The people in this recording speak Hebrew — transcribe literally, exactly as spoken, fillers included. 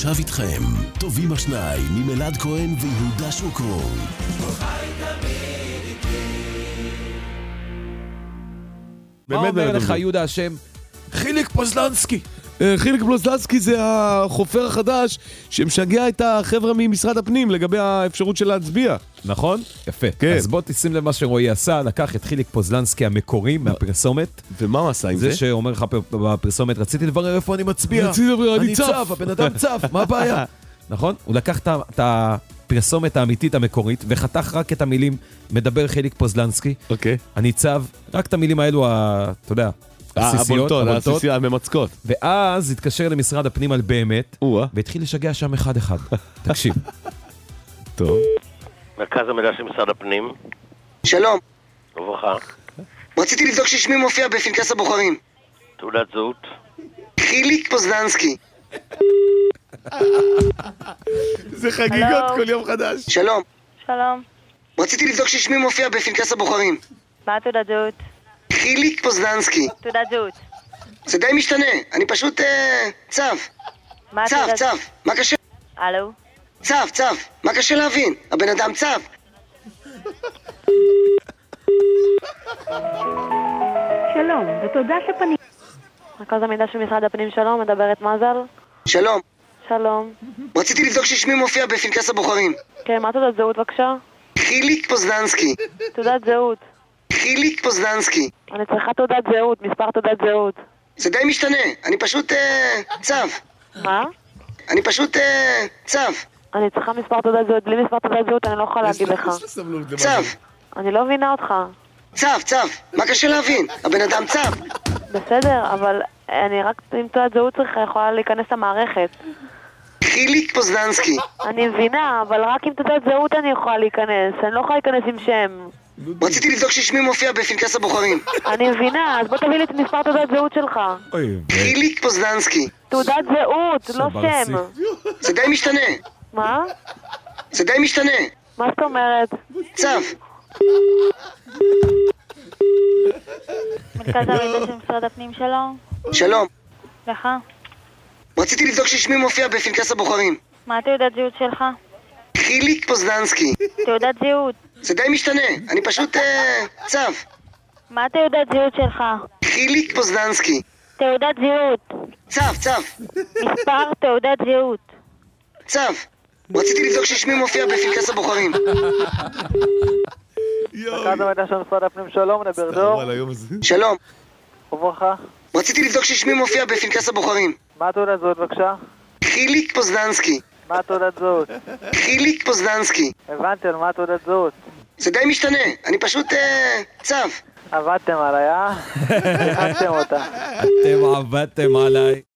עכשיו איתכם, טובים השניים עם אלעד כהן ויהודה שוקרון. מה אומר לך יהודה השם? חיליק פוזלנסקי. חיליק פוזלנסקי זה החופר החדש שמשגע את החבר'ה ממשרד הפנים לגבי האפשרות של להצביע. נכון? יפה. כן. אז בוא תשים למה שרועי עשה, לקח את חיליק פוזלנסקי המקורי מהפרסומת. ומה הוא עשה עם זה? זה שאומר לך בפרסומת, רציתי לברר איפה אני מצביע. רציתי לברר, אני אני צף. צף, הבן אדם צף, מה הבעיה? נכון? הוא לקח את הפרסומת האמיתית המקורית, וחתך רק את המילים, מדבר חיליק פוזלנסקי. אוקיי. אני צב, רק את המילים האלו, אתה יודע, הבולטות, הבולטות, המצקות. ואז התקשר למשרד הפנים על באמת, והתחיל לשגע שם אחד אחד. תקשיב. טוב. מרכז המידע של משרד הפנים. שלום. וברכה. רציתי לבדוק ששמי מופיע בפנקס הבוחרים. תעודת זהות. חיליק פוזלנסקי. זה חגיגות כל יום חדש. שלום. שלום. רציתי לבדוק ששמי מופיע בפנקס הבוחרים. מה תעודת זהות? חיליק פוזלנסקי. תעודת זהות. זה די משתנה, אני פשוט אה, צב. צב, צב, מה קשה? הלו? צב, צב, מה קשה להבין? הבן אדם צב. שלום, ותודה שפנית. מרכז המידע של משרד הפנים, שלום, מדברת מזל. שלום. שלום. רציתי לבדוק ששמי מופיע בפנקס הבוחרים. כן, מה תעודת זהות בבקשה? חיליק פוזלנסקי. תעודת זהות. חיליק פוזלנסקי. אני צריכה תעודת זהות, מספר תעודת זהות. זה די משתנה, אני פשוט אה, צב. מה? אני פשוט אה, צב. אני צריכה מספר תעודת זהות, בלי מספר תעודת זהות אני לא יכולה להגיד לך. צב. אני לא מבינה אותך. צב, צב, מה קשה להבין? הבן אדם צב. בסדר, אבל אני רק עם תעודת זהות צריכה, יכולה להיכנס למערכת. חיליק פוזלנסקי. אני מבינה, אבל רק עם תעודת זהות אני יכולה להיכנס, אני לא יכולה להיכנס עם שם. רציתי לבדוק ששמי מופיע בפנקס הבוחרים. אני מבינה, אז בוא תביא לי את מספר תעודת זהות שלך. חיליק פוזלנסקי. תעודת זהות, לא שם. זה די משתנה. מה? זה די משתנה. מה זאת אומרת? צב. מרכז המידע של משרד הפנים, שלום. שלום. לך? רציתי לבדוק ששמי מופיע בפנקס הבוחרים. מה תעודת זהות שלך? חיליק פוזלנסקי. תעודת זהות. זה די משתנה, אני פשוט אה, צב. מה תעודת זהות שלך? חיליק פוזלנסקי. תעודת זהות. צב, צב. מספר תעודת זהות. צב. רציתי לבדוק ששמי מופיע בפנקס הבוחרים. מרכז המידע של משרד הפנים, שלום, נדבר דור. שלום. וברכה. רציתי לבדוק ששמי מופיע בפנקס הבוחרים. מה תעודת זהות בבקשה? חיליק פוזלנסקי. מה תעודת זהות? חיליק פוזלנסקי. הבנתי, על מה תעודת זהות? זה די משתנה, אני פשוט אה, צב. עבדתם עליי, אה? הבנתם אותה. אתם עבדתם עליי.